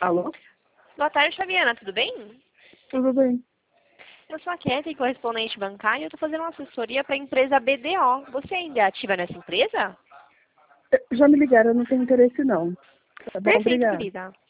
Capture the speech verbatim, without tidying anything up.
Alô? Boa tarde, Fabiana, tudo bem? Tudo bem. Eu sou a Kathleen, correspondente bancária, e eu estou fazendo uma assessoria para a empresa B D O. Você ainda é ativa nessa empresa? Eh, Já me ligaram, eu não tenho interesse não. Tá bom, Perfeito, obrigada. querida.